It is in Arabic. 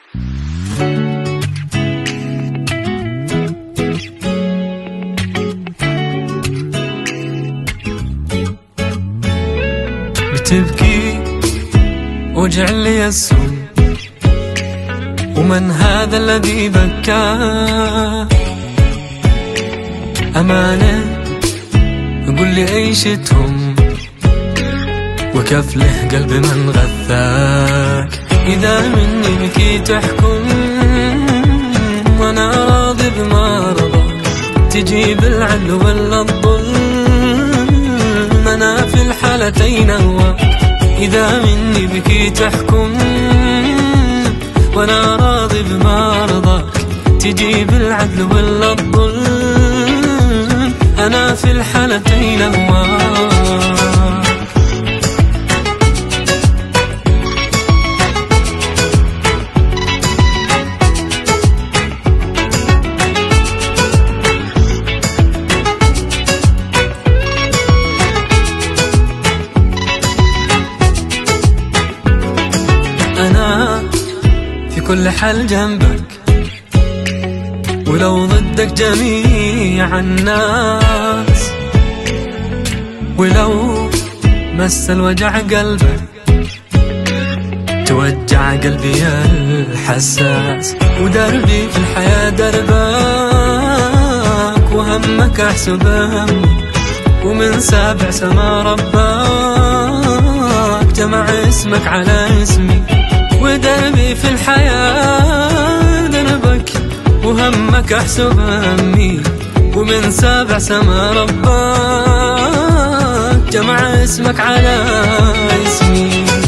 بتبكي وجع لي السوء، ومن هذا الذي بكى؟ أمانة قل لي أيشتهم، وكف له قلب من غثاك. إذا مني بكي تحكم وأنا راضي بما رضاك، تجيب العدل ولا الظلم، أنا في الحالتين أهواك. إذا مني بكي تحكم وأنا راضي بما رضاك، تجيب العدل ولا الظلم، أنا في الحالتين أهواك. أنا في كل حال جنبك، ولو ضدك جميع الناس، ولو مس الوجع قلبك توجع قلبي الحساس. ودربي في الحياة دربك، وهمك أحسب همي، ومن سابع سما ربك جمع اسمك على اسمي. ودربي في الحياة دربك، وهمك أحسب همي، ومن سابع سما ربك جمع اسمك على اسمي.